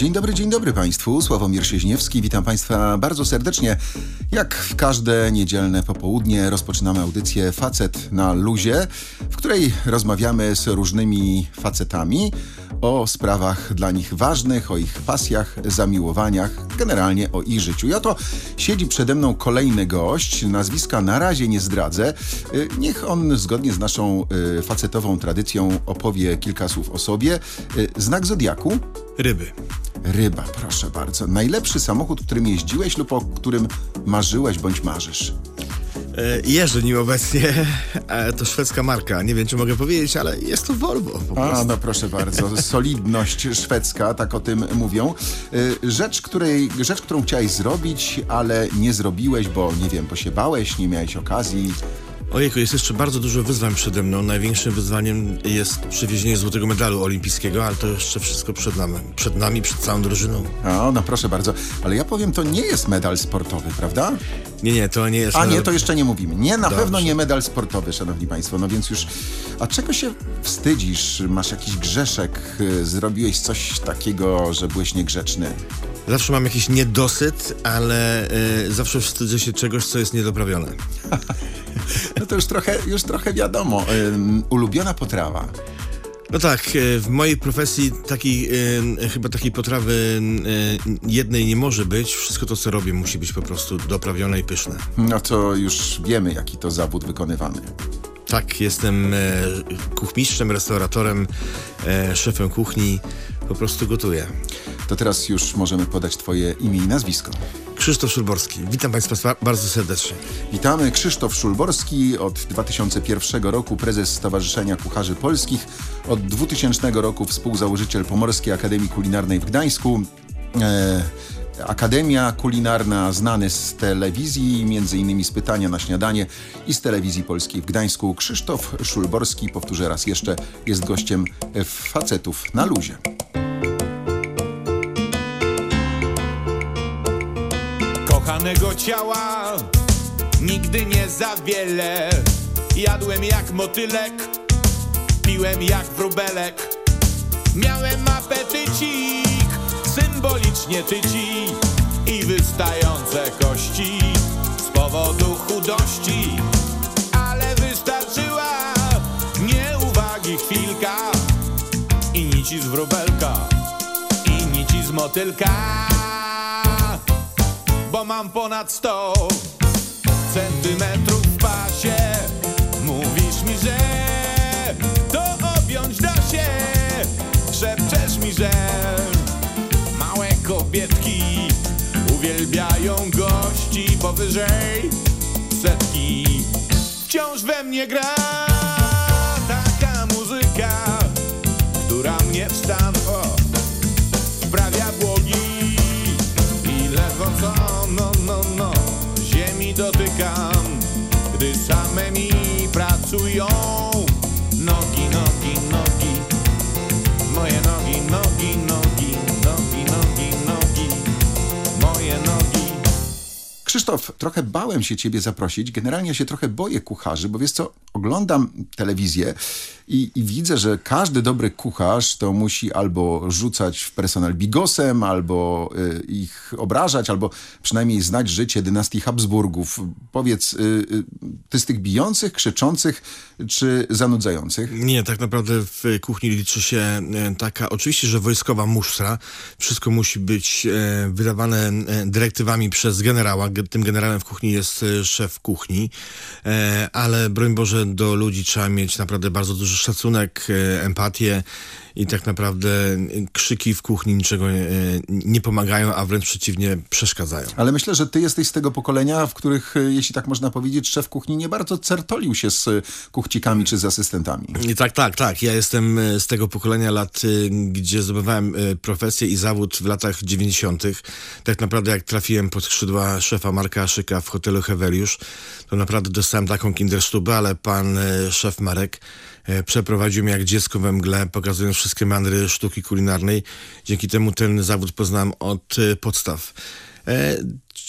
Dzień dobry Państwu. Sławomir Sieźniewski. Witam Państwa bardzo serdecznie. Jak w każde niedzielne popołudnie rozpoczynamy audycję Facet na luzie, w której rozmawiamy z różnymi facetami o sprawach dla nich ważnych, o ich pasjach, zamiłowaniach, generalnie o ich życiu. I oto siedzi przede mną kolejny gość. Nazwiska na razie nie zdradzę. Niech on zgodnie z naszą facetową tradycją opowie kilka słów o sobie. Znak zodiaku? Ryby. Ryba, proszę bardzo. Najlepszy samochód, którym jeździłeś lub o którym marzyłeś bądź marzysz? Jeżdżę nim obecnie, to szwedzka marka. Nie wiem, czy mogę powiedzieć, ale jest to Volvo po prostu. No proszę bardzo. Solidność szwedzka, tak o tym mówią. Rzecz, którą chciałeś zrobić, ale nie zrobiłeś, bo nie wiem, bo się bałeś, nie miałeś okazji. Ojejku, jest jeszcze bardzo dużo wyzwań przede mną. Największym wyzwaniem jest przywiezienie złotego medalu olimpijskiego, ale to jeszcze wszystko przed nami, przed całą drużyną. No proszę bardzo. Ale ja powiem, to nie jest medal sportowy, prawda? Nie, to nie jest. Nie, to jeszcze nie mówimy. Nie, na Dobrze. pewno nie medal sportowy, szanowni państwo. No więc już... A czego się wstydzisz? Masz jakiś grzeszek? Zrobiłeś coś takiego, że byłeś niegrzeczny? Zawsze mam jakiś niedosyt, ale zawsze wstydzę się czegoś, co jest niedoprawione. No to już trochę wiadomo. Ulubiona potrawa. No tak, w mojej profesji chyba takiej potrawy jednej nie może być. Wszystko to, co robię, musi być po prostu doprawione i pyszne. No to już wiemy, jaki to zawód wykonywany. Tak, jestem kuchmistrzem, restauratorem, szefem kuchni. Po prostu gotuję. To teraz już możemy podać twoje imię i nazwisko. Krzysztof Szulborski. Witam Państwa bardzo serdecznie. Witamy. Krzysztof Szulborski, od 2001 roku prezes Stowarzyszenia Kucharzy Polskich, od 2000 roku współzałożyciel Pomorskiej Akademii Kulinarnej w Gdańsku. Akademia kulinarna, znany z telewizji, między innymi z Pytania na śniadanie i z Telewizji Polskiej w Gdańsku. Krzysztof Szulborski, powtórzę raz jeszcze, jest gościem Facetów na luzie. Kochanego ciała nigdy nie za wiele. Jadłem jak motylek, piłem jak wróbelek. Miałem apetycik, symbolicznie tyci i wystające kości z powodu chudości. Ale wystarczyła nieuwagi chwilka i nici z wróbelka, i nici z motylka. Bo mam ponad 100 centymetrów w pasie. Mówisz mi, że to objąć da się. Szepczesz mi, że małe kobietki uwielbiają gości powyżej 100. Wciąż we mnie gra taka muzyka, która mnie w stan wprawia błogi. No, ziemi dotykam, gdy same mi pracują nogi, moje nogi, moje nogi. Krzysztof, trochę bałem się ciebie zaprosić. Generalnie się trochę boję kucharzy, bo wiesz co, oglądam telewizję i widzę, że każdy dobry kucharz to musi albo rzucać w personel bigosem, albo ich obrażać, albo przynajmniej znać życie dynastii Habsburgów. Powiedz, ty z tych bijących, krzyczących czy zanudzających? Nie, tak naprawdę w kuchni liczy się taka, oczywiście, że wojskowa musztra. Wszystko musi być wydawane dyrektywami przez generała. Tym generałem w kuchni jest szef kuchni, ale broń Boże, do ludzi trzeba mieć naprawdę bardzo duży szacunek, empatię i tak naprawdę krzyki w kuchni niczego nie pomagają, a wręcz przeciwnie, przeszkadzają. Ale myślę, że ty jesteś z tego pokolenia, w których, jeśli tak można powiedzieć, szef kuchni nie bardzo certolił się z kuchcikami czy z asystentami. I tak. Ja jestem z tego pokolenia lat, gdzie zdobywałem profesję i zawód w latach 90. Tak naprawdę jak trafiłem pod skrzydła szefa Marka Aszyka w hotelu Heweliusz, to naprawdę dostałem taką kinderstubę, ale pan szef Marek przeprowadził mnie jak dziecko we mgle, pokazując wszystkie meandry sztuki kulinarnej. Dzięki temu ten zawód poznałem od podstaw.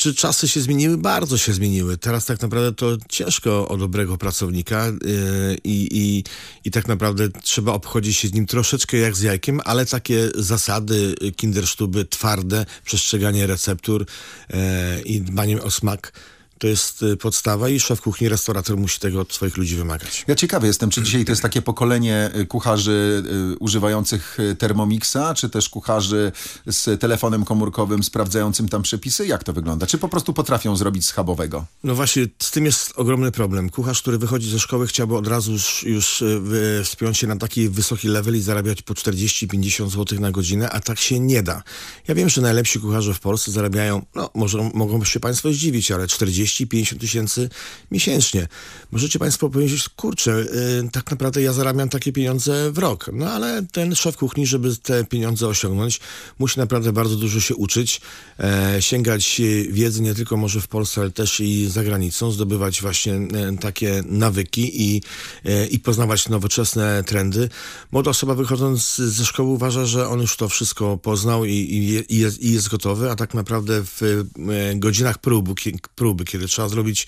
Czy czasy się zmieniły? Bardzo się zmieniły. Teraz tak naprawdę to ciężko o dobrego pracownika i tak naprawdę trzeba obchodzić się z nim troszeczkę jak z jajkiem, ale takie zasady kindersztuby twarde, przestrzeganie receptur i dbaniem o smak to jest podstawa i szef kuchni, restaurator musi tego od swoich ludzi wymagać. Ja ciekawy jestem, czy dzisiaj to jest takie pokolenie kucharzy używających Thermomixa, czy też kucharzy z telefonem komórkowym sprawdzającym tam przepisy? Jak to wygląda? Czy po prostu potrafią zrobić schabowego? No właśnie, z tym jest ogromny problem. Kucharz, który wychodzi ze szkoły, chciałby od razu już wspiąć się na taki wysoki level i zarabiać po 40-50 zł na godzinę, a tak się nie da. Ja wiem, że najlepsi kucharze w Polsce zarabiają, mogą się państwo zdziwić, ale 40-50 tysięcy miesięcznie. Możecie państwo powiedzieć, kurczę, tak naprawdę ja zarabiam takie pieniądze w rok. No ale ten szef kuchni, żeby te pieniądze osiągnąć, musi naprawdę bardzo dużo się uczyć, sięgać wiedzy nie tylko może w Polsce, ale też i za granicą, zdobywać właśnie takie nawyki i poznawać nowoczesne trendy. Młoda osoba wychodząc ze szkoły uważa, że on już to wszystko poznał i jest gotowy, a tak naprawdę w godzinach próby, kiedy trzeba zrobić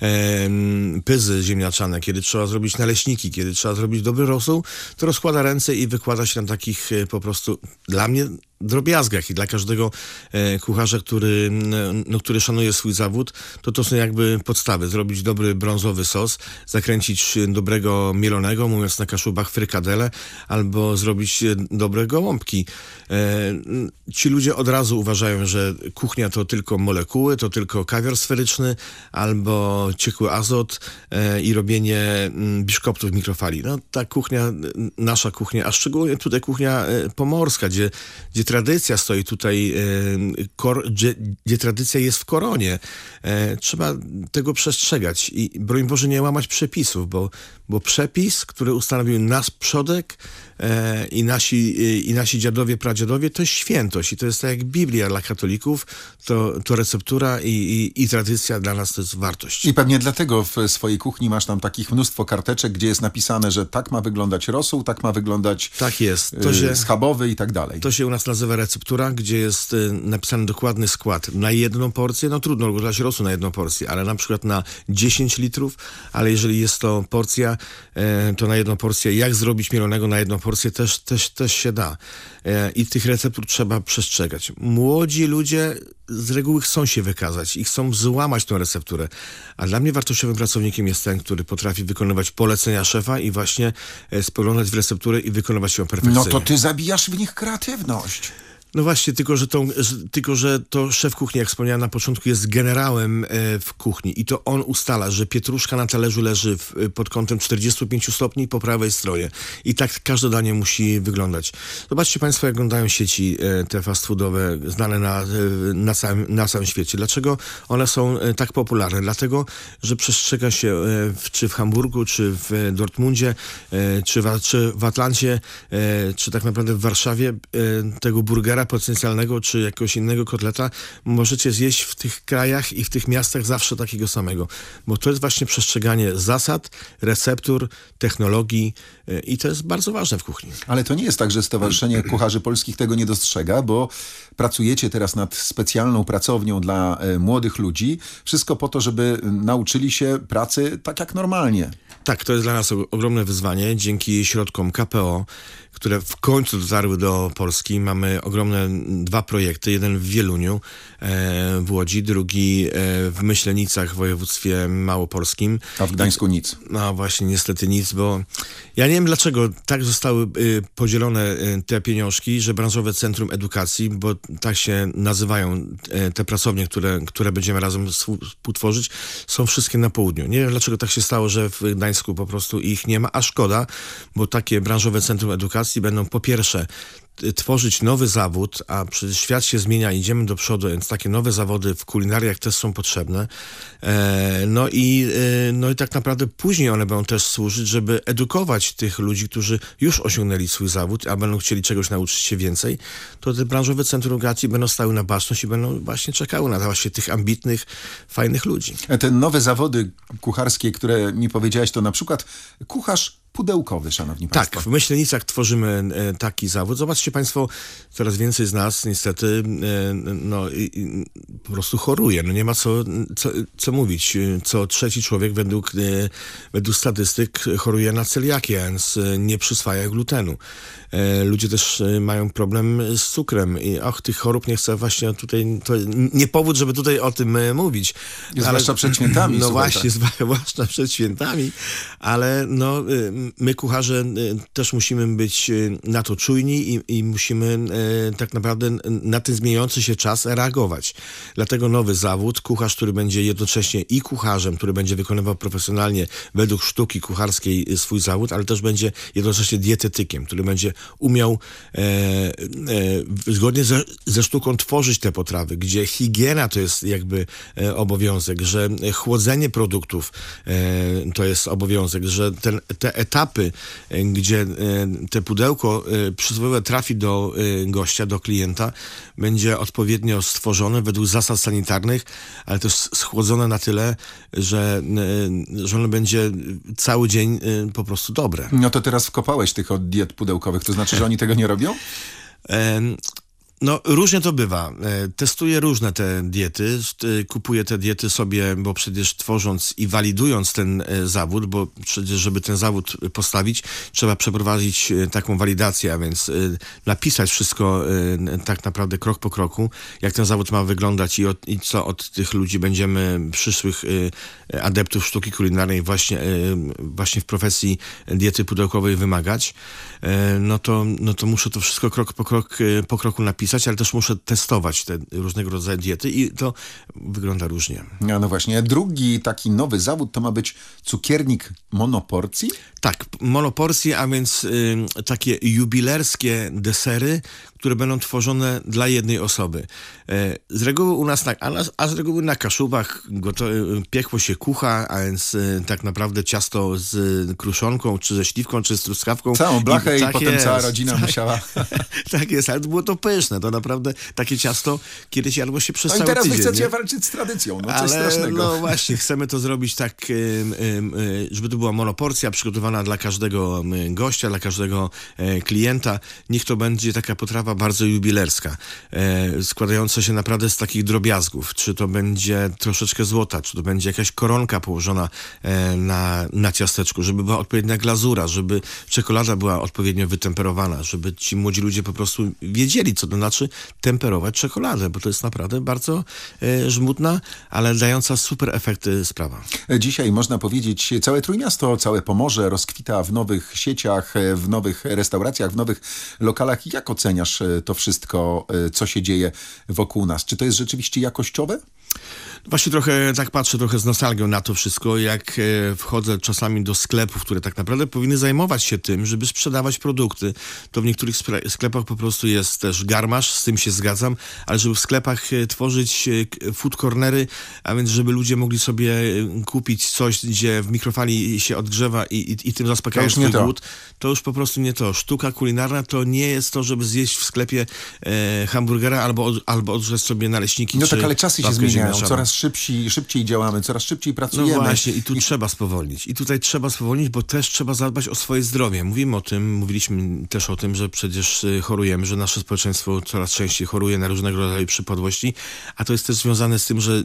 pyzy ziemniaczane, kiedy trzeba zrobić naleśniki, kiedy trzeba zrobić dobry rosół, to rozkłada ręce i wykłada się na takich po prostu dla mnie drobiazgach i dla każdego kucharza, który szanuje swój zawód, to są jakby podstawy. Zrobić dobry brązowy sos, zakręcić dobrego mielonego, mówiąc na Kaszubach frykadele, albo zrobić dobre gołąbki. Ci ludzie od razu uważają, że kuchnia to tylko molekuły, to tylko kawior sferyczny, albo ciekły azot i robienie biszkoptów w mikrofali. No ta kuchnia, nasza kuchnia, a szczególnie tutaj kuchnia pomorska, gdzie tradycja stoi tutaj, gdzie tradycja jest w koronie. Trzeba tego przestrzegać i broń Boże nie łamać przepisów, bo przepis, który ustanowił nasz przodek i nasi dziadowie, pradziadowie, to jest świętość i to jest tak jak Biblia dla katolików, to receptura i tradycja dla nas to jest wartość. I pewnie dlatego w swojej kuchni masz tam takich mnóstwo karteczek, gdzie jest napisane, że tak ma wyglądać rosół, tak ma wyglądać tak jest. schabowy i tak dalej. To się u nas nazywa receptura, gdzie jest napisany dokładny skład na jedną porcję. No trudno gotować rosół na jedną porcję, ale na przykład na 10 litrów, ale jeżeli jest to porcja, to na jedną porcję, jak zrobić mielonego na jedną porcję też się da. I tych receptur trzeba przestrzegać. Młodzi ludzie z reguły chcą się wykazać i chcą złamać tę recepturę. A dla mnie wartościowym pracownikiem jest ten, który potrafi wykonywać polecenia szefa i właśnie spoglądać w recepturę i wykonywać ją perfekcyjnie. No to ty zabijasz w nich kreatywność. No właśnie, tylko że to szef kuchni, jak wspomniałem na początku, jest generałem w kuchni i to on ustala, że pietruszka na talerzu leży pod kątem 45 stopni po prawej stronie. I tak każde danie musi wyglądać. Zobaczcie państwo, jak wyglądają sieci te fast foodowe, znane na całym świecie. Dlaczego one są tak popularne? Dlatego, że przestrzega się czy w Hamburgu, czy w Dortmundzie, czy w Atlancie, czy tak naprawdę w Warszawie tego burgera potencjalnego, czy jakiegoś innego kotleta możecie zjeść w tych krajach i w tych miastach zawsze takiego samego. Bo to jest właśnie przestrzeganie zasad, receptur, technologii i to jest bardzo ważne w kuchni. Ale to nie jest tak, że Stowarzyszenie Kucharzy Polskich tego nie dostrzega, bo pracujecie teraz nad specjalną pracownią dla młodych ludzi. Wszystko po to, żeby nauczyli się pracy tak jak normalnie. Tak, to jest dla nas ogromne wyzwanie. Dzięki środkom KPO, które w końcu dotarły do Polski, mamy ogromne 2 projekty. Jeden w Wieluniu w Łodzi, drugi w Myślenicach w województwie małopolskim. A w Gdańsku nic. No właśnie, niestety nic, bo ja nie wiem dlaczego tak zostały podzielone te pieniążki, że Branżowe Centrum Edukacji, bo tak się nazywają te pracownie, które będziemy razem współtworzyć, są wszystkie na południu. Nie wiem dlaczego tak się stało, że w Gdańsku po prostu ich nie ma, a szkoda, bo takie Branżowe Centrum Edukacji będą po pierwsze tworzyć nowy zawód, a przecież świat się zmienia, idziemy do przodu, więc takie nowe zawody w kulinariach też są potrzebne. No i tak naprawdę później one będą też służyć, żeby edukować tych ludzi, którzy już osiągnęli swój zawód, a będą chcieli czegoś nauczyć się więcej, to te Branżowe Centrum Edukacji będą stały na baczność i będą właśnie czekały na właśnie tych ambitnych, fajnych ludzi. Te nowe zawody kucharskie, które mi powiedziałeś, to na przykład kucharz pudełkowy, szanowni państwo. Tak, w Myślenicach tworzymy taki zawód. Zobaczcie państwo, coraz więcej z nas niestety po prostu choruje. No nie ma co mówić. Co trzeci człowiek według statystyk choruje na celiakię, więc nie przyswaja glutenu. Ludzie też mają problem z cukrem i tych chorób nie chcę właśnie tutaj, to nie powód, żeby tutaj o tym mówić. Zwłaszcza przed świętami. No właśnie, zwłaszcza przed świętami, ale no, my kucharze też musimy być na to czujni i musimy tak naprawdę na ten zmieniający się czas reagować. Dlatego nowy zawód, kucharz, który będzie jednocześnie i kucharzem, który będzie wykonywał profesjonalnie według sztuki kucharskiej swój zawód, ale też będzie jednocześnie dietetykiem, który będzie umiał zgodnie ze sztuką tworzyć te potrawy, gdzie higiena to jest jakby obowiązek, że chłodzenie produktów to jest obowiązek, że te etapy, gdzie te pudełko przysłowiowe trafi do gościa, do klienta, będzie odpowiednio stworzone według zasad sanitarnych, ale też schłodzone na tyle, że ono będzie cały dzień po prostu dobre. No to teraz wkopałeś tych od diet pudełkowych, to znaczy, że oni tego nie robią? No, różnie to bywa. Testuję różne te diety. Kupuję te diety sobie, bo przecież tworząc i walidując ten zawód, bo przecież, żeby ten zawód postawić, trzeba przeprowadzić taką walidację, a więc napisać wszystko tak naprawdę krok po kroku, jak ten zawód ma wyglądać i co od tych ludzi będziemy, przyszłych adeptów sztuki kulinarnej właśnie w profesji diety pudełkowej wymagać, no to muszę to wszystko krok po kroku napisać, ale też muszę testować te różnego rodzaju diety i to wygląda różnie. No właśnie. Drugi taki nowy zawód to ma być cukiernik monoporcji? Tak, monoporcje, a więc takie jubilerskie desery, które będą tworzone dla jednej osoby. Z reguły u nas tak, a z reguły na Kaszubach piekło się kucha, a więc tak naprawdę ciasto z kruszonką, czy ze śliwką, czy z truskawką. Całą blachę i potem cała rodzina musiała... Tak jest, ale było to pyszne. To naprawdę takie ciasto kiedyś jadło się przez cały tydzień. I teraz wy chcecie walczyć z tradycją, no coś strasznego. No właśnie, chcemy to zrobić tak, żeby to była monoporcja przygotowana dla każdego gościa, dla każdego klienta. Niech to będzie taka potrawa bardzo jubilerska, składająca się naprawdę z takich drobiazgów. Czy to będzie troszeczkę złota, czy to będzie jakaś koronka położona na ciasteczku, żeby była odpowiednia glazura, żeby czekolada była odpowiednio wytemperowana, żeby ci młodzi ludzie po prostu wiedzieli, co to znaczy temperować czekoladę, bo to jest naprawdę bardzo żmudna, ale dająca super efekty sprawa. Dzisiaj można powiedzieć, całe Trójmiasto, całe Pomorze rozkwita w nowych sieciach, w nowych restauracjach, w nowych lokalach. Jak oceniasz to wszystko, co się dzieje wokół nas? Czy to jest rzeczywiście jakościowe? Właśnie trochę tak patrzę trochę z nostalgią na to wszystko, jak wchodzę czasami do sklepów, które tak naprawdę powinny zajmować się tym, żeby sprzedawać produkty. To w niektórych sklepach po prostu jest też garmasz, z tym się zgadzam, ale żeby w sklepach tworzyć food cornery, a więc żeby ludzie mogli sobie kupić coś, gdzie w mikrofali się odgrzewa i tym zaspokajają swój głód, to już po prostu nie to. Sztuka kulinarna to nie jest to, żeby zjeść w sklepie hamburgera albo odgrzeć sobie naleśniki. No tak, ale czasy się zmieniają, coraz szybciej działamy, coraz szybciej pracujemy. No właśnie, i tu trzeba spowolnić. I tutaj trzeba spowolnić, bo też trzeba zadbać o swoje zdrowie. Mówiliśmy też o tym, że przecież chorujemy, że nasze społeczeństwo coraz częściej choruje na różnego rodzaju przypadłości, a to jest też związane z tym, że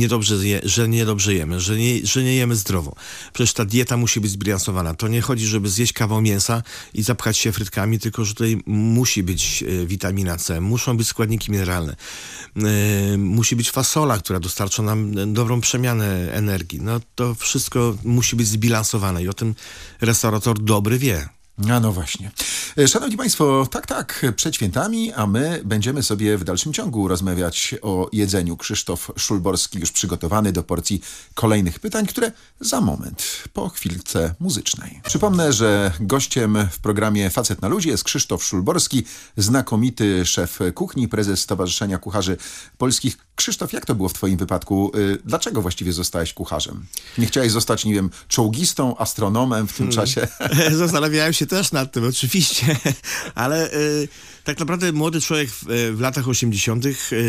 niedobrze jemy, że nie jemy zdrowo. Przecież ta dieta musi być zbilansowana. To nie chodzi, żeby zjeść kawał mięsa i zapchać się frytkami, tylko że tutaj musi być witamina C, muszą być składniki mineralne, musi być fasola, która dostarcza nam dobrą przemianę energii. No to wszystko musi być zbilansowane i o tym restaurator dobry wie. No właśnie. Szanowni Państwo, tak, przed świętami, a my będziemy sobie w dalszym ciągu rozmawiać o jedzeniu. Krzysztof Szulborski już przygotowany do porcji kolejnych pytań, które za moment, po chwilce muzycznej. Przypomnę, że gościem w programie Facet na luzie jest Krzysztof Szulborski, znakomity szef kuchni, prezes Stowarzyszenia Kucharzy Polskich. Krzysztof, jak to było w twoim wypadku? Dlaczego właściwie zostałeś kucharzem? Nie chciałeś zostać, nie wiem, czołgistą, astronomem w tym czasie? Zastanawiałem się też nad tym, oczywiście, ale Tak naprawdę młody człowiek w latach 80.,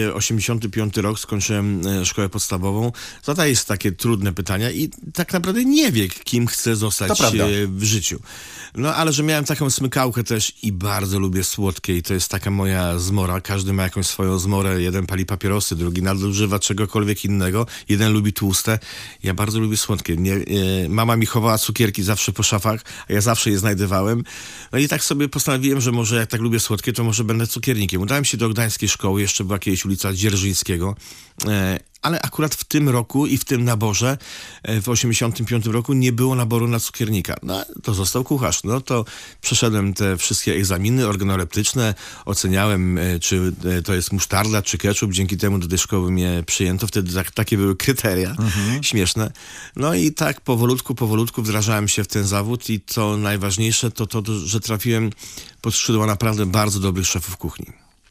85 rok skończyłem szkołę podstawową. Zadaje sobie takie trudne pytania i tak naprawdę nie wie, kim chce zostać w życiu. No ale że miałem taką smykałkę też i bardzo lubię słodkie i to jest taka moja zmora. Każdy ma jakąś swoją zmorę. Jeden pali papierosy, drugi nadużywa czegokolwiek innego. Jeden lubi tłuste. Ja bardzo lubię słodkie. Mama mi chowała cukierki zawsze po szafach, a ja zawsze je znajdowałem. No i tak sobie postanowiłem, że może jak tak lubię słodkie, to może będę cukiernikiem. Udałem się do gdańskiej szkoły, jeszcze była kiedyś ulica Dzierżyńskiego. Ale akurat w tym roku i w tym naborze, w 85 roku nie było naboru na cukiernika. No to został kucharz. No to przeszedłem te wszystkie egzaminy organoleptyczne, oceniałem, czy to jest musztarda, czy ketchup. Dzięki temu do tej szkoły mnie przyjęto. Wtedy takie były kryteria śmieszne. No i tak powolutku wdrażałem się w ten zawód i to najważniejsze to, że trafiłem pod skrzydła naprawdę bardzo dobrych szefów kuchni.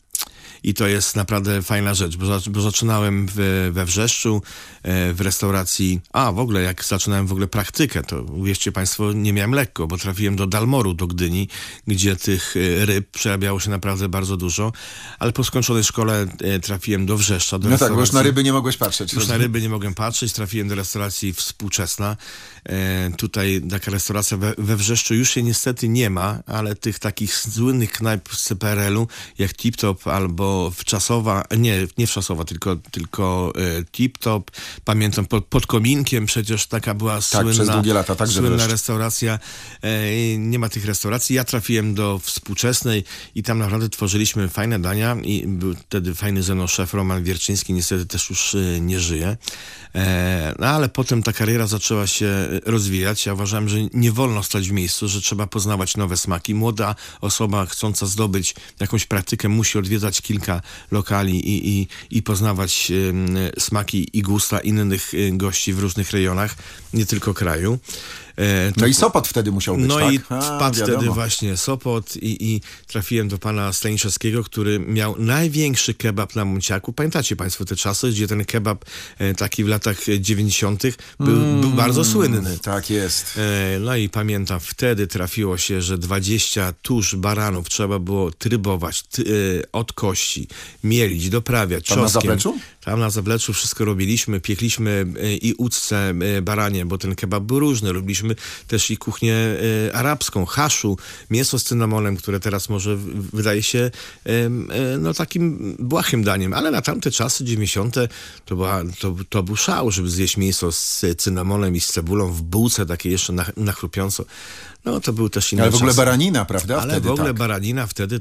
I to jest naprawdę fajna rzecz, bo zaczynałem we Wrzeszczu, w restauracji, w ogóle jak zaczynałem praktykę, to uwierzcie państwo, nie miałem lekko, bo trafiłem do Dalmoru, do Gdyni, gdzie tych ryb przerabiało się naprawdę bardzo dużo, ale po skończonej szkole trafiłem do Wrzeszcza, do restauracji. Tak, bo już na ryby nie mogłeś patrzeć. Już na ryby nie mogłem patrzeć, trafiłem do restauracji Współczesna. Tutaj taka restauracja we Wrzeszczu już się niestety nie ma, ale tych takich słynnych knajp z PRL-u, jak Tip Top albo Wczasowa, nie Wczasowa, tylko Tip Top. Pamiętam, pod kominkiem przecież taka była przez długie lata, także słynna restauracja. Nie ma tych restauracji. Ja trafiłem do Współczesnej i tam naprawdę tworzyliśmy fajne dania i był wtedy fajny ze mną szef Roman Wierczyński, niestety też już nie żyje. No ale potem ta kariera zaczęła się rozwijać. Ja uważałem, że nie wolno stać w miejscu, że trzeba poznawać nowe smaki. Młoda osoba chcąca zdobyć jakąś praktykę musi odwiedzać kilka lokali i poznawać smaki i gusta innych gości w różnych rejonach, nie tylko kraju. No i Sopot wtedy musiał być, no tak? I wpadł wtedy właśnie Sopot i trafiłem do pana Staniszewskiego, który miał największy kebab na Munciaku. Pamiętacie państwo te czasy, gdzie ten kebab taki w latach 90. był bardzo słynny. Tak jest. No i pamiętam, wtedy trafiło się, że 20 tusz baranów trzeba było trybować od kości, mielić, doprawiać Tam czosnkiem. na Zapleczu? Tam na Zapleczu wszystko robiliśmy, piekliśmy i uczce baranie, bo ten kebab był różny. Robiliśmy też i kuchnię arabską, haszu, mięso z cynamonem, które teraz może wydaje się takim błahym daniem, ale na tamte czasy 90. to był szał, żeby zjeść mięso z cynamonem i z cebulą w bułce, takie jeszcze na chrupiąco. No to był też inny Ale w ogóle czas. baranina, prawda? Ale wtedy, w ogóle tak. baranina wtedy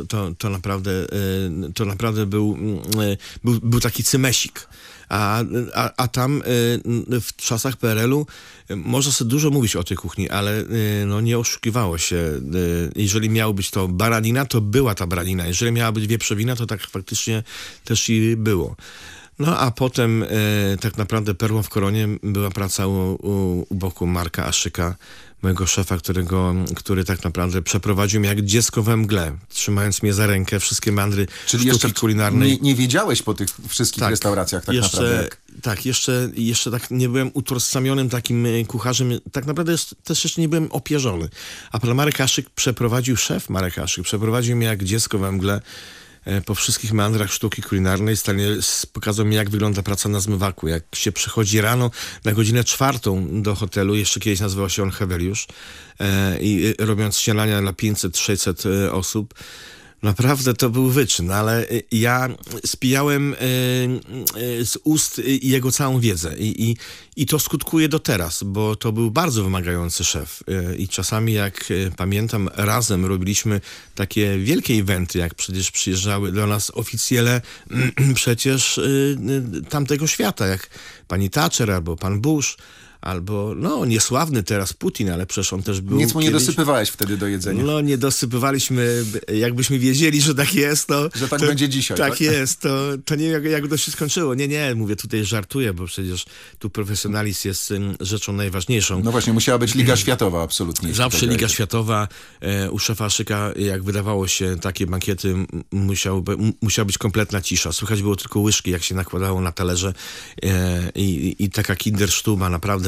to naprawdę był taki cymesik. A tam w czasach PRL-u można sobie dużo mówić o tej kuchni, ale nie oszukiwało się. Jeżeli miało być to baranina, to była ta baranina. Jeżeli miała być wieprzowina, to tak faktycznie też i było. No a potem tak naprawdę perłą w koronie była praca u boku Marka Aszyka, mojego szefa, który tak naprawdę przeprowadził mnie jak dziecko we mgle, trzymając mnie za rękę, wszystkie meandry Czyli sztuki jeszcze kulinarnej. nie wiedziałeś po tych wszystkich restauracjach tak naprawdę. Tak, jeszcze tak nie byłem utożsamionym takim kucharzem, tak naprawdę też jeszcze nie byłem opierzony. A pan Marek Aszyk szef Marek Aszyk przeprowadził mnie jak dziecko we mgle po wszystkich meandrach sztuki kulinarnej. Pokazał mi, jak wygląda praca na zmywaku, jak się przychodzi rano na godzinę 4 do hotelu, jeszcze kiedyś nazywał się on Heweliusz, i robiąc śniadania dla 500-600 osób. Naprawdę to był wyczyn, ale ja spijałem z ust jego całą wiedzę i to skutkuje do teraz, bo to był bardzo wymagający szef i czasami, jak pamiętam, razem robiliśmy takie wielkie eventy, jak przecież przyjeżdżały do nas oficjele przecież tamtego świata, jak pani Thatcher albo pan Bush, albo, niesławny teraz Putin, ale przecież on też był Nic mu nie kiedyś... dosypywałeś wtedy do jedzenia. Nie dosypywaliśmy, jakbyśmy wiedzieli, że tak jest, to... Że tak będzie dzisiaj, tak? jest, to nie wiem, jak to się skończyło. Nie, mówię, tutaj żartuję, bo przecież tu profesjonalizm jest rzeczą najważniejszą. No właśnie, musiała być Liga Światowa, absolutnie. Zawsze Liga Światowa, u szefa Aszyka, jak wydawało się takie bankiety, musiała być kompletna cisza. Słychać było tylko łyżki, jak się nakładało na talerze i taka kindersztuba, naprawdę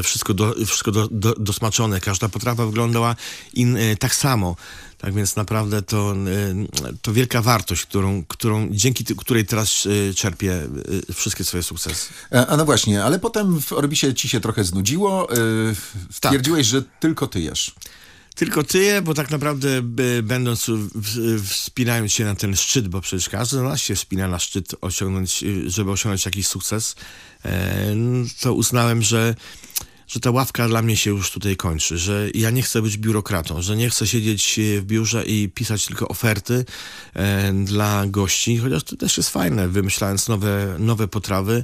wszystko dosmaczone. Każda potrawa wyglądała tak samo. Tak więc naprawdę to wielka wartość, dzięki której teraz czerpię wszystkie swoje sukcesy. A no właśnie, ale potem w Orbisie ci się trochę znudziło. Stwierdziłeś, że tylko ty jesz. Tylko ty, bo tak naprawdę wspinając się na ten szczyt, bo przecież każdy z nas się wspina na szczyt, żeby osiągnąć jakiś sukces, to uznałem, że ta ławka dla mnie się już tutaj kończy, że ja nie chcę być biurokratą, że nie chcę siedzieć w biurze i pisać tylko oferty dla gości, chociaż to też jest fajne, wymyślając nowe potrawy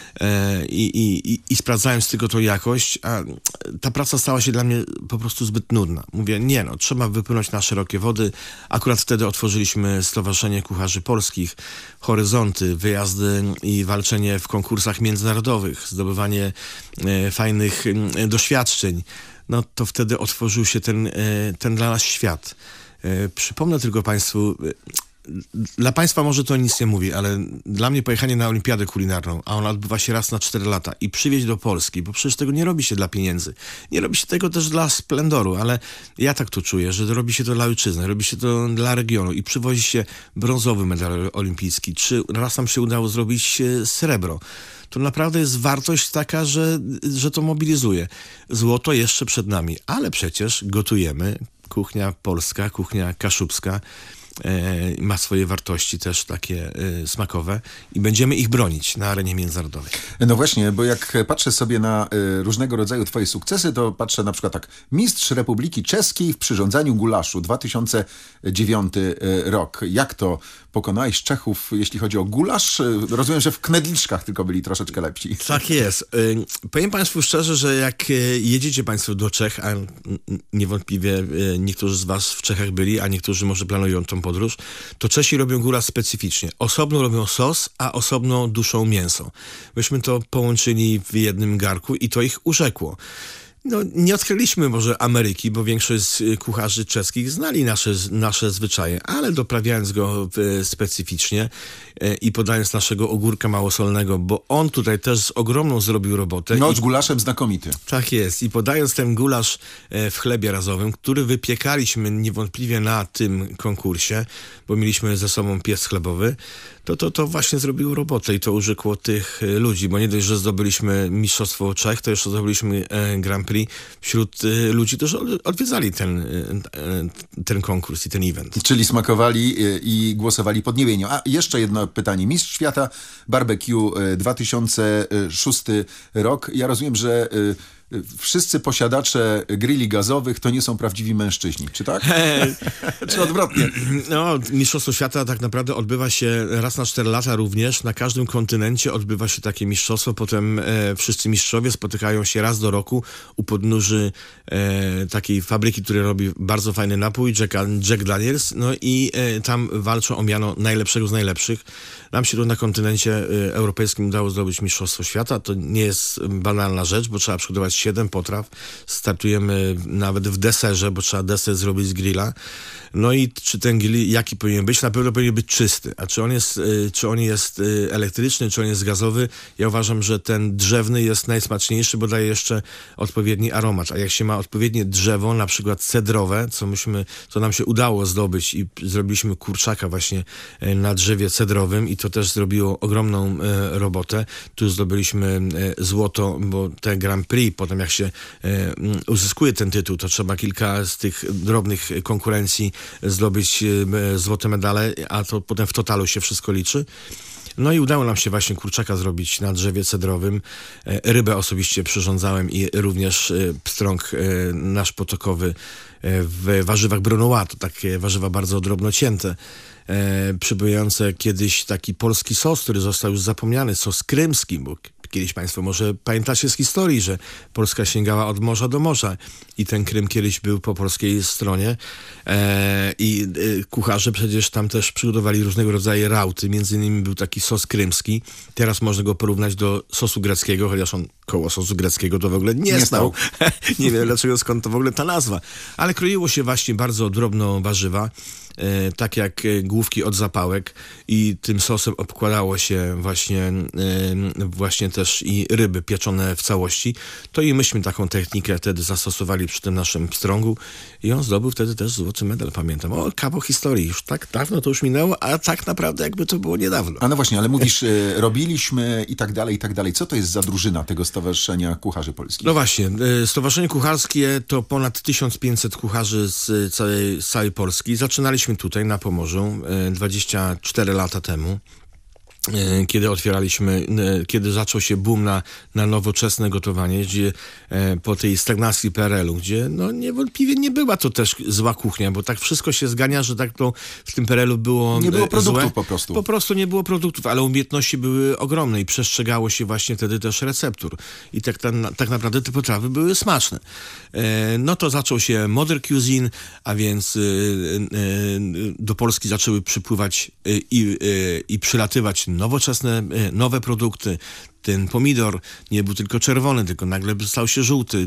i sprawdzając tylko tą jakość, a ta praca stała się dla mnie po prostu zbyt nudna. Mówię, trzeba wypłynąć na szerokie wody. Akurat wtedy otworzyliśmy Stowarzyszenie Kucharzy Polskich, horyzonty, wyjazdy i walczenie w konkursach międzynarodowych, zdobywanie fajnych doświadczeń. No to wtedy otworzył się ten dla nas świat. Przypomnę tylko Państwu, dla Państwa może to nic nie mówi, ale dla mnie pojechanie na olimpiadę kulinarną, a ona odbywa się raz na 4 lata i przywieźć do Polski, bo przecież tego nie robi się dla pieniędzy. Nie robi się tego też dla splendoru, ale ja tak to czuję, że robi się to dla ojczyzny, robi się to dla regionu i przywozi się brązowy medal olimpijski. Czy raz nam się udało zrobić srebro. To naprawdę jest wartość taka, że to mobilizuje. Złoto jeszcze przed nami, ale przecież gotujemy. Kuchnia polska, kuchnia kaszubska ma swoje wartości też takie smakowe i będziemy ich bronić na arenie międzynarodowej. No właśnie, bo jak patrzę sobie na różnego rodzaju twoje sukcesy, to patrzę na przykład tak, Mistrz Republiki Czeskiej w przyrządzaniu gulaszu, 2009 rok. Jak to pokonałeś Czechów, jeśli chodzi o gulasz? Rozumiem, że w knedliczkach tylko byli troszeczkę lepsi. Tak jest. Powiem Państwu szczerze, że jak jedziecie Państwo do Czech, a niewątpliwie niektórzy z Was w Czechach byli, a niektórzy może planują tą podróż, to Czesi robią gulasz specyficznie. Osobno robią sos, a osobno duszą mięso. Myśmy to połączyli w jednym garku i to ich urzekło. No, nie odkryliśmy może Ameryki, bo większość kucharzy czeskich znali nasze zwyczaje, ale doprawiając go specyficznie i podając naszego ogórka małosolnego, bo on tutaj też ogromną zrobił robotę. No, z gulaszem znakomity. Tak jest. I podając ten gulasz w chlebie razowym, który wypiekaliśmy niewątpliwie na tym konkursie, bo mieliśmy ze sobą piec chlebowy, to właśnie zrobiło robotę i to urzekło tych ludzi, bo nie dość, że zdobyliśmy Mistrzostwo Czech, to jeszcze zdobyliśmy Grand Prix wśród ludzi, którzy odwiedzali ten konkurs i ten event. Czyli smakowali i głosowali pod niebienią. A jeszcze jedno pytanie. Mistrz Świata Barbecue 2006 rok. Ja rozumiem, że wszyscy posiadacze grilli gazowych to nie są prawdziwi mężczyźni, czy tak? Czy odwrotnie? No, Mistrzostwo Świata tak naprawdę odbywa się raz na 4 lata również. Na każdym kontynencie odbywa się takie mistrzostwo. Potem wszyscy mistrzowie spotykają się raz do roku u podnóży takiej fabryki, która robi bardzo fajny napój, Jack Daniels. No i tam walczą o miano najlepszego z najlepszych. Nam się tu na kontynencie europejskim udało zdobyć Mistrzostwo Świata. To nie jest banalna rzecz, bo trzeba przygotować 7 potraw. Startujemy nawet w deserze, bo trzeba deser zrobić z grilla. No i czy ten grill, jaki powinien być? Na pewno powinien być czysty. A czy on jest elektryczny, czy on jest gazowy? Ja uważam, że ten drzewny jest najsmaczniejszy, bo daje jeszcze odpowiedni aromat. A jak się ma odpowiednie drzewo, na przykład cedrowe, co nam się udało zdobyć i zrobiliśmy kurczaka właśnie na drzewie cedrowym i to też zrobiło ogromną robotę. Tu zdobyliśmy złoto, bo te Grand Prix, potem jak się uzyskuje ten tytuł, to trzeba kilka z tych drobnych konkurencji zdobyć złote medale, a to potem w totalu się wszystko liczy. No i udało nam się właśnie kurczaka zrobić na drzewie cedrowym. Rybę osobiście przyrządzałem i również pstrąg nasz potokowy w warzywach brunoise. To takie warzywa bardzo drobno cięte. Przypominające kiedyś taki polski sos, który został już zapomniany, sos krymski, bo kiedyś Państwo może pamiętacie z historii, że Polska sięgała od morza do morza i ten Krym kiedyś był po polskiej stronie i kucharze przecież tam też przygotowali różnego rodzaju rauty, między innymi był taki sos krymski. Teraz można go porównać do sosu greckiego, chociaż on koło sosu greckiego to w ogóle nie stał. Nie wiem dlaczego, skąd to w ogóle ta nazwa. Ale kroiło się właśnie bardzo drobno warzywa. tak jak główki od zapałek i tym sosem obkładało się właśnie też i ryby pieczone w całości, to i myśmy taką technikę wtedy zastosowali przy tym naszym pstrągu i on zdobył wtedy też złoty medal, pamiętam. O, kawał historii, już tak dawno to już minęło, a tak naprawdę jakby to było niedawno. A no właśnie, ale mówisz, robiliśmy i tak dalej, i tak dalej. Co to jest za drużyna tego Stowarzyszenia Kucharzy Polskich? No właśnie, Stowarzyszenie Kucharskie to ponad 1500 kucharzy z całej Polski. Zaczynaliśmy tutaj na Pomorzu 24 lata temu. Kiedy zaczął się boom na nowoczesne gotowanie, gdzie po tej stagnacji PRL-u, gdzie no niewątpliwie nie była to też zła kuchnia, bo tak wszystko się zgania, że tak to w tym PRL-u było nie było produktów złe. po prostu. Po prostu nie było produktów, ale umiejętności były ogromne i przestrzegało się właśnie wtedy też receptur. I tak naprawdę te potrawy były smaczne. No to zaczął się modern cuisine, a więc do Polski zaczęły przypływać i przylatywać nowoczesne, nowe produkty. Ten pomidor nie był tylko czerwony, tylko nagle stał się żółty.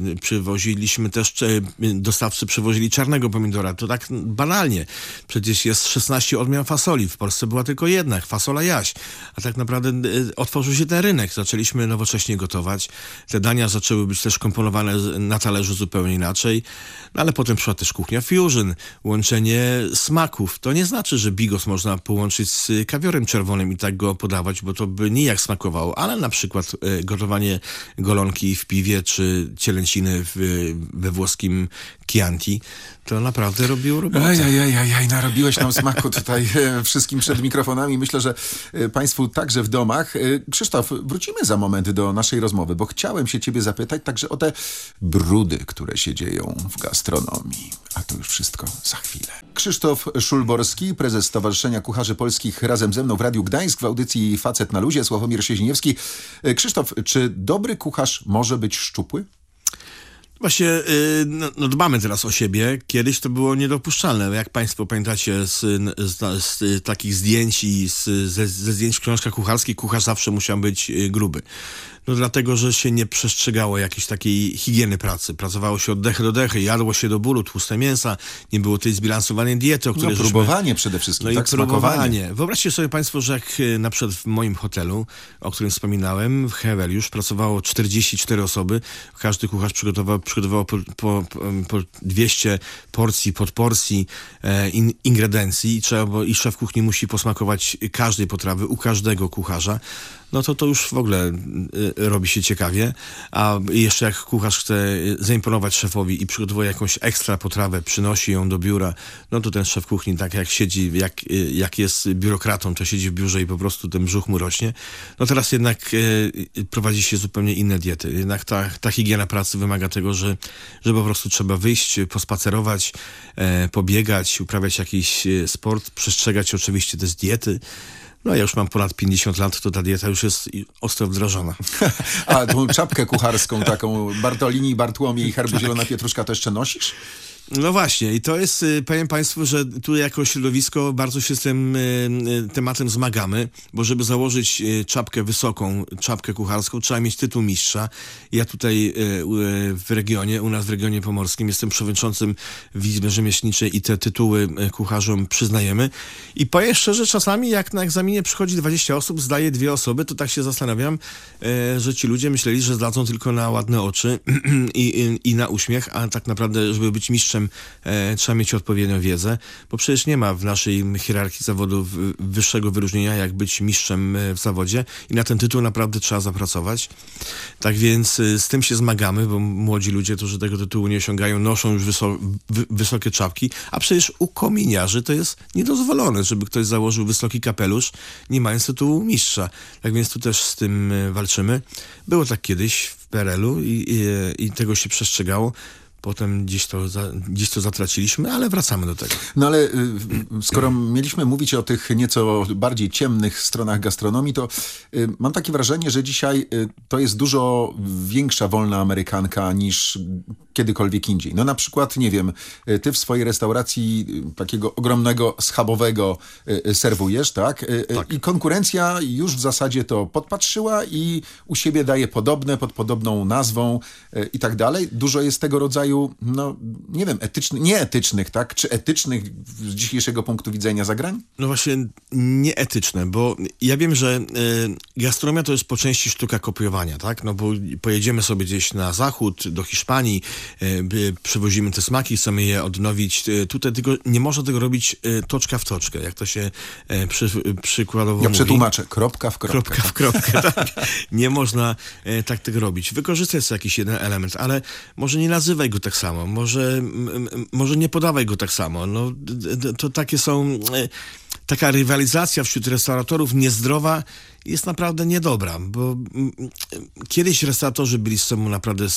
Dostawcy przywozili czarnego pomidora. To tak banalnie. Przecież jest 16 odmian fasoli. W Polsce była tylko jedna, fasola jaś. A tak naprawdę otworzył się ten rynek. Zaczęliśmy nowocześnie gotować. Te dania zaczęły być też komponowane na talerzu zupełnie inaczej. No, ale potem przyszła też kuchnia fusion. Łączenie smaków. To nie znaczy, że bigos można połączyć z kawiorem czerwonym i tak go podawać, bo to by nijak smakowało. Ale na przykład gotowanie golonki w piwie czy cielęciny we włoskim Chianti, to naprawdę robiło robotę. Narobiłeś nam smaku tutaj wszystkim przed mikrofonami. Myślę, że państwu także w domach. Krzysztof, wrócimy za moment do naszej rozmowy, bo chciałem się ciebie zapytać także o te brudy, które się dzieją w gastronomii. A to już wszystko za chwilę. Krzysztof Szulborski, prezes Stowarzyszenia Kucharzy Polskich, razem ze mną w Radiu Gdańsk w audycji Facet na luzie. Sławomir Sieźniewski. Krzysztof, czy dobry kucharz może być szczupły? Właśnie dbamy teraz o siebie. Kiedyś to było niedopuszczalne. Jak państwo pamiętacie z takich zdjęć i ze zdjęć w książkach kucharskich, kucharz zawsze musiał być gruby. No dlatego, że się nie przestrzegało jakiejś takiej higieny pracy. Pracowało się od dechy do dechy, jadło się do bólu, tłuste mięsa, nie było tej zbilansowanej diety, o której próbowanie przede wszystkim, tak? Smakowanie. Wyobraźcie sobie państwo, że jak na przykład w moim hotelu, o którym wspominałem, w Heweliusz, pracowało 44 osoby. Każdy kucharz przygotował po 200 porcji, podporcji ingrediencji i szef kuchni musi posmakować każdej potrawy u każdego kucharza. No to już w ogóle robi się ciekawie, a jeszcze jak kucharz chce zaimponować szefowi i przygotowuje jakąś ekstra potrawę, przynosi ją do biura, no to ten szef kuchni tak jak siedzi, jak jest biurokratą, to siedzi w biurze i po prostu ten brzuch mu rośnie. No teraz jednak prowadzi się zupełnie inne diety. Jednak ta higiena pracy wymaga tego, że po prostu trzeba wyjść, pospacerować, pobiegać, uprawiać jakiś sport, przestrzegać oczywiście też diety. No ja już mam ponad 50 lat, to ta dieta już jest ostro wdrażana. A tą czapkę kucharską taką Bartolini, Bartłomiej, herbu zielona pietruszka to jeszcze nosisz? No właśnie i to jest, powiem państwu, że tu jako środowisko bardzo się z tym tematem zmagamy, bo żeby założyć czapkę wysoką, czapkę kucharską, trzeba mieć tytuł mistrza. Ja tutaj u nas w regionie pomorskim jestem przewodniczącym w Izbie Rzemieślniczej i te tytuły kucharzom przyznajemy. I powiem szczerze, czasami jak na egzaminie przychodzi 20 osób, zdaje 2 osoby, to tak się zastanawiam, że ci ludzie myśleli, że zdadzą tylko na ładne oczy i na uśmiech, a tak naprawdę, żeby być mistrzem trzeba mieć odpowiednią wiedzę, bo przecież nie ma w naszej hierarchii zawodów wyższego wyróżnienia, jak być mistrzem w zawodzie i na ten tytuł naprawdę trzeba zapracować. Tak więc z tym się zmagamy, bo młodzi ludzie, którzy tego tytułu nie osiągają, noszą już wysokie czapki, a przecież u kominiarzy to jest niedozwolone, żeby ktoś założył wysoki kapelusz, nie mając tytułu mistrza. Tak więc tu też z tym walczymy. Było tak kiedyś w PRL-u i tego się przestrzegało. Potem gdzieś to zatraciliśmy, ale wracamy do tego. No ale skoro mieliśmy mówić o tych nieco bardziej ciemnych stronach gastronomii, to mam takie wrażenie, że dzisiaj to jest dużo większa wolna amerykanka niż kiedykolwiek indziej. No na przykład, nie wiem, ty w swojej restauracji takiego ogromnego schabowego serwujesz, tak? Tak. I konkurencja już w zasadzie to podpatrzyła i u siebie daje podobne, pod podobną nazwą i tak dalej. Dużo jest tego rodzaju rodzaju, no nie wiem, nieetycznych, tak? Czy etycznych z dzisiejszego punktu widzenia zagrań? No właśnie nieetyczne, bo ja wiem, że gastronomia to jest po części sztuka kopiowania, tak? No bo pojedziemy sobie gdzieś na zachód, do Hiszpanii, przywozimy te smaki, chcemy je odnowić. Tutaj tylko nie można tego robić toczka w toczkę, jak to się przykładowo mówi. Ja przetłumaczę, kropka w kropkę. Kropka w kropkę, tak. Nie można tak tego robić. Wykorzystaj sobie jakiś jeden element, ale może nie nazywaj go tak samo, może nie podawaj go tak samo. No, to takie są... Taka rywalizacja wśród restauratorów niezdrowa jest naprawdę niedobra, bo kiedyś restauratorzy byli z sobą naprawdę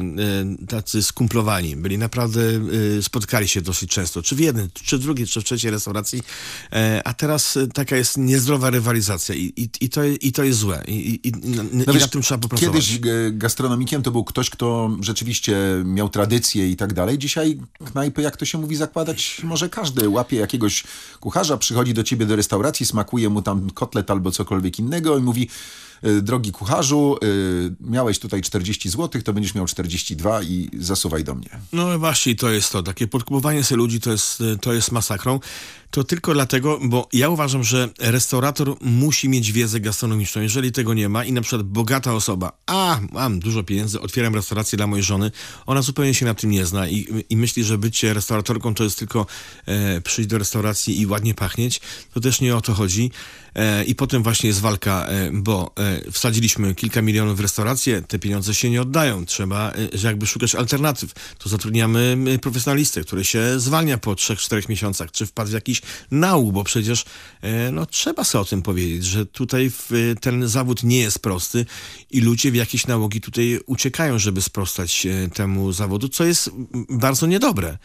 tacy skumplowani, byli naprawdę, spotkali się dosyć często, czy w jednej, czy w drugiej, czy w trzeciej restauracji, a teraz taka jest niezdrowa rywalizacja i to jest złe i na tym trzeba popracować. Kiedyś gastronomikiem to był ktoś, kto rzeczywiście miał tradycję i tak dalej. Dzisiaj knajpy, jak to się mówi, zakładać może każdy. Łapie jakiegoś kucharza, przychodzi do ciebie do restauracji, smakuje mu tam kotlet albo cokolwiek innego i mówi: drogi kucharzu, miałeś tutaj 40 zł, to będziesz miał 42 i zasuwaj do mnie. No właśnie, to jest to. Takie podkupowanie sobie ludzi to jest masakrą. To tylko dlatego, bo ja uważam, że restaurator musi mieć wiedzę gastronomiczną. Jeżeli tego nie ma i na przykład bogata osoba, mam dużo pieniędzy, otwieram restaurację dla mojej żony, ona zupełnie się na tym nie zna i myśli, że bycie restauratorką to jest tylko przyjść do restauracji i ładnie pachnieć, to też nie o to chodzi. I potem właśnie jest walka, bo wsadziliśmy kilka milionów w restaurację, te pieniądze się nie oddają. Trzeba jakby szukać alternatyw. To zatrudniamy profesjonalistę, który się zwalnia po 3-4 miesiącach, czy wpadł w jakiś nałóg, bo przecież trzeba sobie o tym powiedzieć, że tutaj ten zawód nie jest prosty i ludzie w jakieś nałogi tutaj uciekają, żeby sprostać temu zawodu, co jest bardzo niedobre.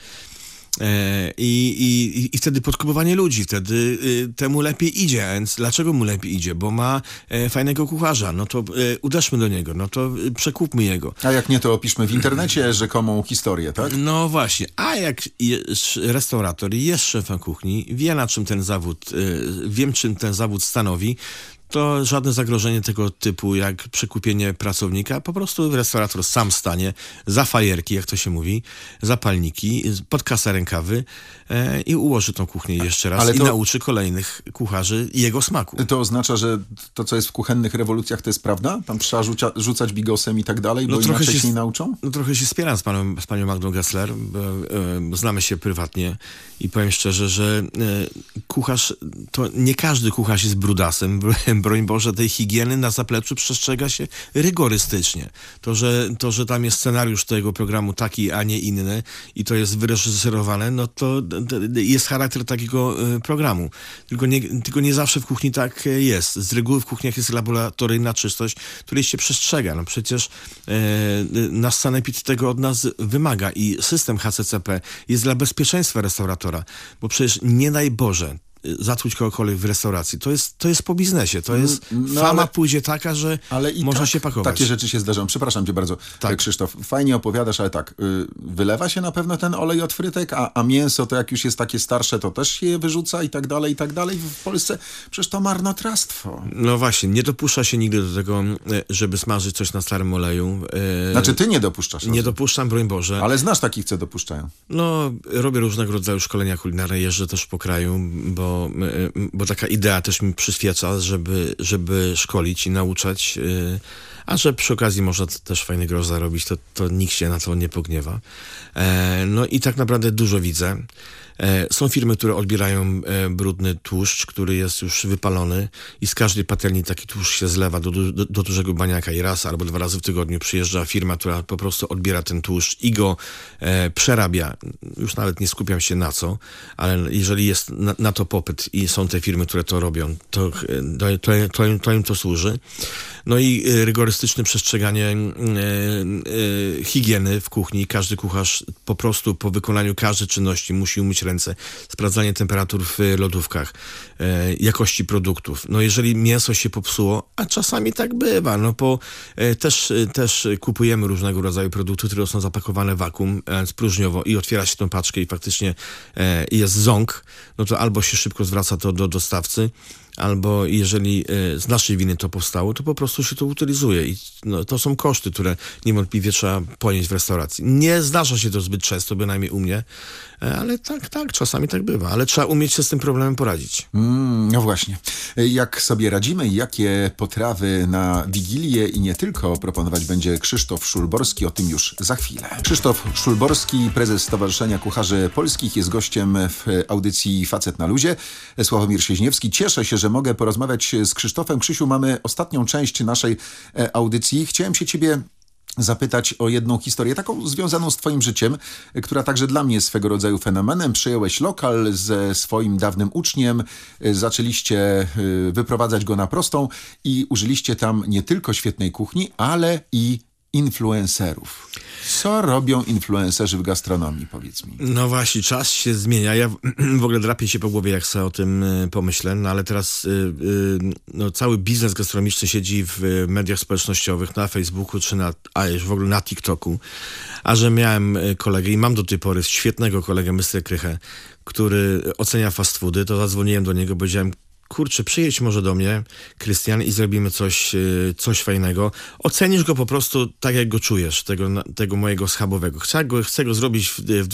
I wtedy podkupowanie ludzi, wtedy temu lepiej idzie. A więc dlaczego mu lepiej idzie? Bo ma fajnego kucharza. No to uderzmy do niego, no to przekupmy jego. A jak nie, to opiszmy w internecie rzekomą historię, tak? No właśnie. A jak restaurator jest szefem kuchni, wie na czym ten zawód, wiem czym ten zawód stanowi, to żadne zagrożenie tego typu jak przekupienie pracownika. Po prostu restaurator sam stanie za fajerki, jak to się mówi, zapalniki, pod kasę rękawy i ułoży tą kuchnię jeszcze raz i nauczy kolejnych kucharzy jego smaku. To oznacza, że to, co jest w kuchennych rewolucjach, to jest prawda? Tam trzeba rzucać bigosem i tak dalej, bo inaczej się nie nauczą? No trochę się spieram z panią Magdą Gessler, bo znamy się prywatnie i powiem szczerze, że kucharz, to nie każdy kucharz jest brudasem. Broń Boże, tej higieny na zapleczu przestrzega się rygorystycznie. To, że tam jest scenariusz tego programu taki, a nie inny i to jest wyreżyserowane, no to jest charakter takiego programu. Tylko nie zawsze w kuchni tak jest. Z reguły w kuchniach jest laboratoryjna czystość, której się przestrzega. No przecież nasz sanepid tego od nas wymaga i system HCCP jest dla bezpieczeństwa restauratora, bo przecież nie daj Boże zatłuć kogokolwiek w restauracji. To jest po biznesie. To jest fama pójdzie taka, że można się pakować. Takie rzeczy się zdarzają. Przepraszam cię bardzo, Krzysztof. Fajnie opowiadasz, ale tak, wylewa się na pewno ten olej od frytek, a mięso to jak już jest takie starsze, to też się je wyrzuca i tak dalej, i tak dalej. W Polsce przecież to marnotrawstwo. No właśnie, nie dopuszcza się nigdy do tego, żeby smażyć coś na starym oleju. Znaczy ty nie dopuszczasz. Nie dopuszczam, broń Boże. Ale znasz takich, co dopuszczają. No, robię różnego rodzaju szkolenia kulinarne, jeżdżę też po kraju, bo taka idea też mi przyświeca, żeby szkolić i nauczać, a że przy okazji można też fajny grosz zarobić, to nikt się na to nie pogniewa. No i tak naprawdę dużo widzę. Są firmy, które odbierają brudny tłuszcz, który jest już wypalony i z każdej patelni taki tłuszcz się zlewa do dużego baniaka i raz albo 2 razy w tygodniu przyjeżdża firma, która po prostu odbiera ten tłuszcz i go przerabia. Już nawet nie skupiam się na co, ale jeżeli jest na to popyt i są te firmy, które to robią, to im to służy. No i rygorystyczne przestrzeganie higieny w kuchni. Każdy kucharz po prostu po wykonaniu każdej czynności musi umyć ręce. Sprawdzanie temperatur w lodówkach, jakości produktów. No jeżeli mięso się popsuło, a czasami tak bywa, no bo też kupujemy różnego rodzaju produkty, które są zapakowane w wakuum, próżniowo i otwiera się tą paczkę i faktycznie jest ząg, no to albo się szybko zwraca to do dostawcy, albo jeżeli z naszej winy to powstało, to po prostu prostu się to utylizuje i to są koszty, które niewątpliwie trzeba ponieść w restauracji. Nie zdarza się to zbyt często, bynajmniej u mnie, ale tak, czasami tak bywa, ale trzeba umieć się z tym problemem poradzić. No właśnie. Jak sobie radzimy i jakie potrawy na Wigilię i nie tylko proponować będzie Krzysztof Szulborski, o tym już za chwilę. Krzysztof Szulborski, prezes Stowarzyszenia Kucharzy Polskich, jest gościem w audycji Facet na luzie. Sławomir Sieźniewski. Cieszę się, że mogę porozmawiać z Krzysztofem. Krzysiu, mamy ostatnią część naszej audycji. Chciałem się ciebie zapytać o jedną historię, taką związaną z twoim życiem, która także dla mnie jest swego rodzaju fenomenem. Przyjąłeś lokal ze swoim dawnym uczniem, zaczęliście wyprowadzać go na prostą i użyliście tam nie tylko świetnej kuchni, ale i influencerów. Co robią influencerzy w gastronomii, powiedz mi? No właśnie, czas się zmienia. Ja w ogóle drapię się po głowie, jak sobie o tym pomyślę, no ale teraz cały biznes gastronomiczny siedzi w mediach społecznościowych, na Facebooku, czy już w ogóle na TikToku. A że miałem kolegę i mam do tej pory świetnego kolegę, Mr. Krychę, który ocenia fast foody, to zadzwoniłem do niego, powiedziałem: kurczę, przyjedź może do mnie, Krystian, i zrobimy coś fajnego. Ocenisz go po prostu tak, jak go czujesz, tego mojego schabowego. Chcę go zrobić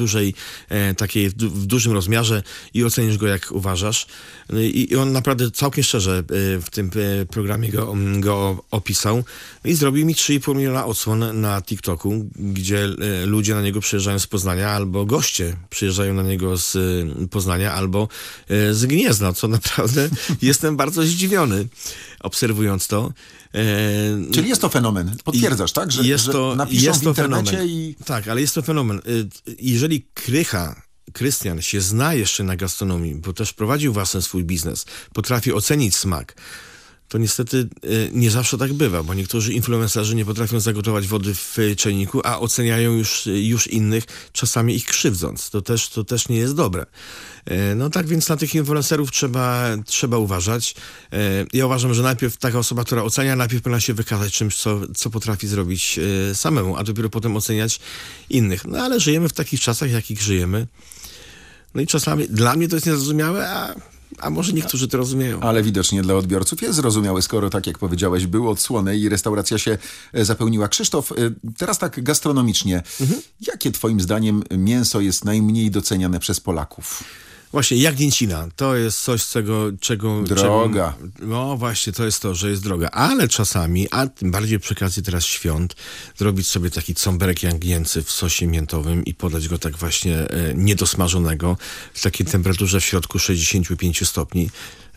w dużym rozmiarze i ocenisz go, jak uważasz. I on naprawdę całkiem szczerze w tym programie go opisał i zrobił mi 3,5 miliona odsłon na TikToku, gdzie ludzie na niego przyjeżdżają z Poznania, albo goście przyjeżdżają na niego z Poznania, albo z Gniezna, co naprawdę jestem bardzo zdziwiony, obserwując to. Czyli jest to fenomen. Potwierdzasz, tak? Że napiszą w internecie fenomen. i... Tak, ale jest to fenomen. Jeżeli Krystian się zna jeszcze na gastronomii, bo też prowadził własny swój biznes, potrafi ocenić smak, to niestety nie zawsze tak bywa, bo niektórzy influencerzy nie potrafią zagotować wody w czajniku, a oceniają już innych, czasami ich krzywdząc. To też nie jest dobre. No tak więc na tych influencerów trzeba uważać. Ja uważam, że najpierw taka osoba, która ocenia, najpierw powinna się wykazać czymś, co potrafi zrobić samemu, a dopiero potem oceniać innych. No ale żyjemy w takich czasach, jakich żyjemy. No i czasami dla mnie to jest niezrozumiałe, a może niektórzy to rozumieją. Ale widocznie dla odbiorców jest zrozumiałe, skoro, tak jak powiedziałeś, były odsłony i restauracja się zapełniła. Krzysztof, teraz tak gastronomicznie. Jakie twoim zdaniem mięso jest najmniej doceniane przez Polaków? Właśnie, jagnięcina. To jest coś, czego... Droga. No właśnie, to jest to, że jest droga. Ale czasami, a tym bardziej przy okazji teraz świąt, zrobić sobie taki cąberek jagnięcy w sosie miętowym i podać go tak właśnie niedosmażonego, w takiej temperaturze w środku 65 stopni.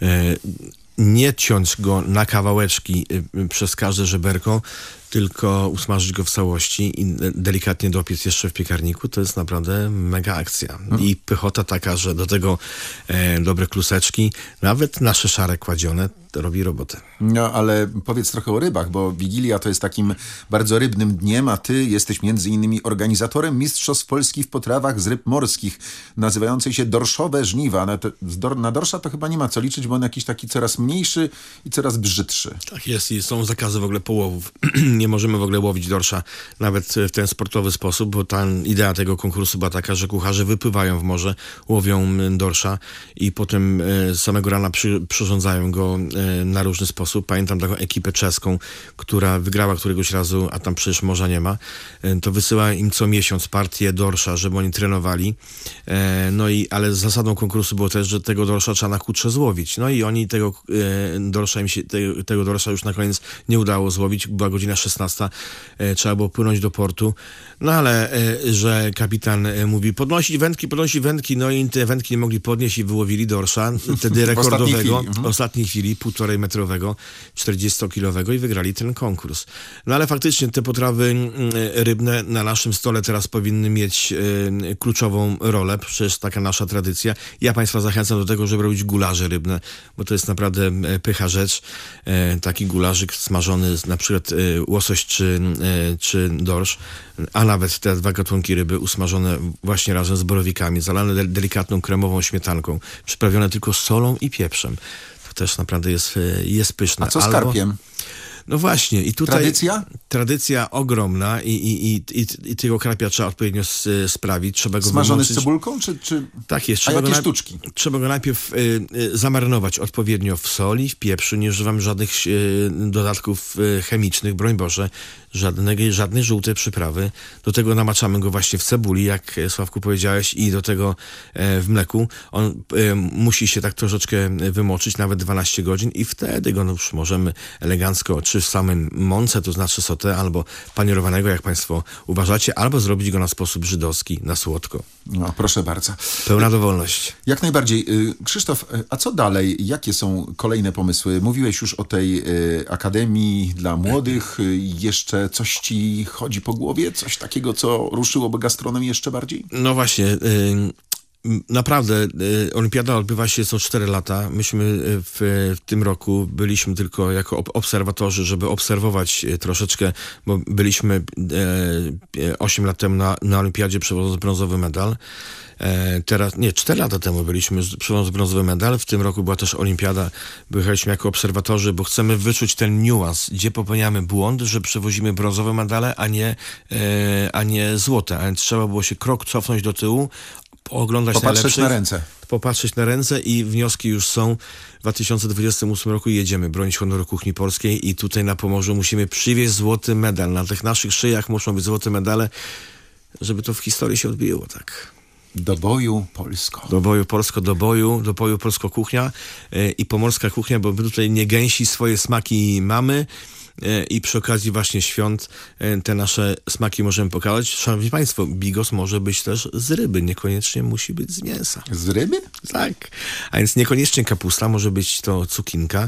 Nie ciąć go na kawałeczki przez każde żeberko, tylko usmażyć go w całości i delikatnie dopiec jeszcze w piekarniku, to jest naprawdę mega akcja. I pychota taka, że do tego dobre kluseczki, nawet nasze szare kładzione, to robi robotę. No, ale powiedz trochę o rybach, bo Wigilia to jest takim bardzo rybnym dniem, a ty jesteś między innymi organizatorem Mistrzostw Polski w potrawach z ryb morskich, nazywającej się Dorszowe Żniwa. Na dorsza to chyba nie ma co liczyć, bo on jakiś taki coraz mniejszy i coraz brzydszy. Tak jest i są zakazy w ogóle połowów. Nie możemy w ogóle łowić dorsza nawet w ten sportowy sposób, bo ta idea tego konkursu była taka, że kucharze wypływają w morze, łowią dorsza i potem samego rana przyrządzają go na różny sposób. Pamiętam taką ekipę czeską, która wygrała któregoś razu, a tam przecież morza nie ma, to wysyła im co miesiąc partię dorsza, żeby oni trenowali. Ale zasadą konkursu było też, że tego dorsza trzeba na kutrze złowić. No i oni tego dorsza już na koniec nie udało złowić. Była godzina 16, trzeba było płynąć do portu. No ale, że kapitan mówi, podnosić wędki, no i te wędki nie mogli podnieść i wyłowili dorsza, wtedy rekordowego, w ostatniej chwili, 1,5 metrowego, 40-kilowego i wygrali ten konkurs. No ale faktycznie te potrawy rybne na naszym stole teraz powinny mieć kluczową rolę, przecież taka nasza tradycja. Ja Państwa zachęcam do tego, żeby robić gularze rybne, bo to jest naprawdę pycha rzecz. Taki gularzyk smażony, na przykład łosoś czy dorsz, a nawet te dwa gatunki ryby usmażone właśnie razem z borowikami, zalane delikatną kremową śmietanką, przyprawione tylko solą i pieprzem. To też naprawdę jest pyszne. A co z karpiem? No właśnie. I tutaj Tradycja? Tradycja ogromna i tego krapia trzeba odpowiednio sprawić. Trzeba go Smażony wymoczyć. z cebulką, czy... Tak jest. A jakie sztuczki? Trzeba go najpierw zamarynować odpowiednio w soli, w pieprzu. Nie używam żadnych dodatków chemicznych, broń Boże. Żadnej żółtej przyprawy. Do tego namaczamy go właśnie w cebuli, jak Sławku powiedziałeś, i do tego w mleku. On musi się tak troszeczkę wymoczyć, nawet 12 godzin i wtedy go już możemy elegancko, czy w samym mące, to znaczy sauté, albo panierowanego, jak państwo uważacie, albo zrobić go na sposób żydowski, na słodko. No, proszę bardzo. Pełna dowolność. Jak najbardziej. Krzysztof, a co dalej? Jakie są kolejne pomysły? Mówiłeś już o tej Akademii dla Młodych. Jeszcze coś ci chodzi po głowie? Coś takiego, co ruszyłoby gastronomię jeszcze bardziej? No właśnie, naprawdę olimpiada odbywa się co 4 lata. Myśmy w tym roku byliśmy tylko jako obserwatorzy, żeby obserwować troszeczkę, bo byliśmy 8 lat temu na olimpiadzie, przywozząc brązowy medal. Teraz, 4 lata temu byliśmy, przywozząc brązowy medal. W tym roku była też olimpiada. Byliśmy jako obserwatorzy, bo chcemy wyczuć ten niuans, gdzie popełniamy błąd, że przywozimy brązowe medale, a nie złote. A więc trzeba było się krok cofnąć do tyłu, Popatrzeć na ręce. Popatrzeć na ręce i wnioski już są. W 2028 roku jedziemy bronić honoru kuchni polskiej i tutaj na Pomorzu musimy przywieźć złoty medal. Na tych naszych szyjach muszą być złote medale, żeby to w historii się odbiło, tak. Do boju Polsko. Do boju Polsko, do boju polsko kuchnia i pomorska kuchnia, bo my tutaj nie gęsi swoje smaki mamy. I przy okazji właśnie świąt te nasze smaki możemy pokazać. Szanowni Państwo, bigos może być też z ryby, niekoniecznie musi być z mięsa. Z ryby? Tak. A więc niekoniecznie kapusta, może być to cukinka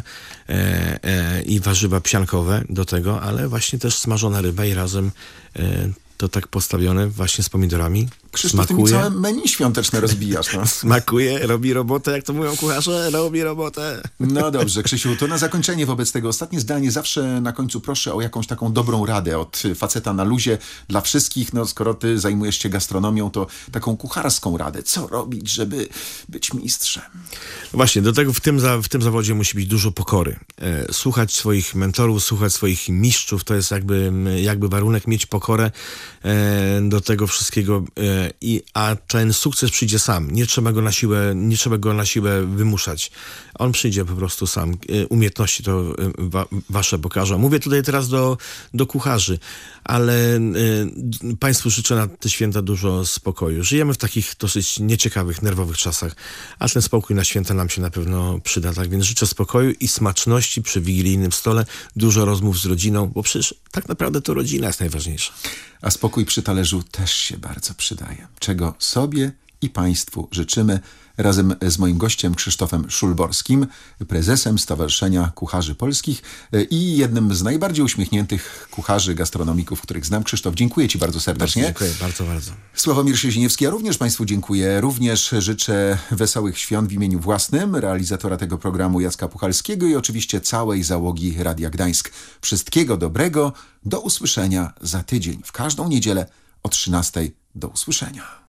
i warzywa psiankowe do tego, ale właśnie też smażona ryba i razem to tak postawione właśnie z pomidorami. Krzysztof, ty mi całe menu świąteczne rozbijasz. No. Smakuje, robi robotę, jak to mówią kucharze, robi robotę. No dobrze, Krzysiu, to na zakończenie wobec tego ostatnie zdanie. Zawsze na końcu proszę o jakąś taką dobrą radę od faceta na luzie dla wszystkich. No skoro ty zajmujesz się gastronomią, to taką kucharską radę. Co robić, żeby być mistrzem? Właśnie, do tego w tym zawodzie musi być dużo pokory. Słuchać swoich mentorów, słuchać swoich mistrzów, to jest jakby warunek, mieć pokorę do tego wszystkiego, a ten sukces przyjdzie sam. Nie trzeba go na siłę wymuszać. On przyjdzie po prostu sam. Umiejętności to wasze pokażą. Mówię tutaj teraz do kucharzy, ale Państwu życzę na te święta dużo spokoju. Żyjemy w takich dosyć nieciekawych, nerwowych czasach, a ten spokój na święta nam się na pewno przyda. Tak więc życzę spokoju i smaczności przy wigilijnym stole, dużo rozmów z rodziną, bo przecież tak naprawdę to rodzina jest najważniejsza. A spokój przy talerzu też się bardzo przydaje. Czego sobie i Państwu życzymy. Razem z moim gościem Krzysztofem Szulborskim, prezesem Stowarzyszenia Kucharzy Polskich i jednym z najbardziej uśmiechniętych kucharzy, gastronomików, których znam. Krzysztof, dziękuję Ci bardzo serdecznie. Dziękuję, bardzo, bardzo. Sławomir Siezieniewski, ja również Państwu dziękuję. Również życzę wesołych świąt w imieniu własnym, realizatora tego programu Jacka Puchalskiego i oczywiście całej załogi Radia Gdańsk. Wszystkiego dobrego, do usłyszenia za tydzień. W każdą niedzielę o 13:00. Do usłyszenia.